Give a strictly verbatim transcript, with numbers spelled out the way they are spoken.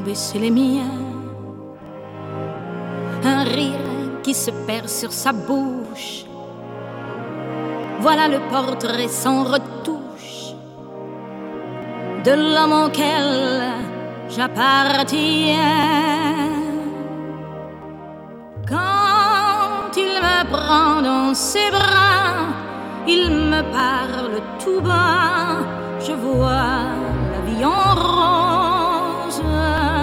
baisser les miens. Un rire qui se perd sur sa bouche. Voilà le portrait sans retouche de l'homme auquel j'appartiens. Quand il me prend dans ses bras, il me parle tout bas. Je vois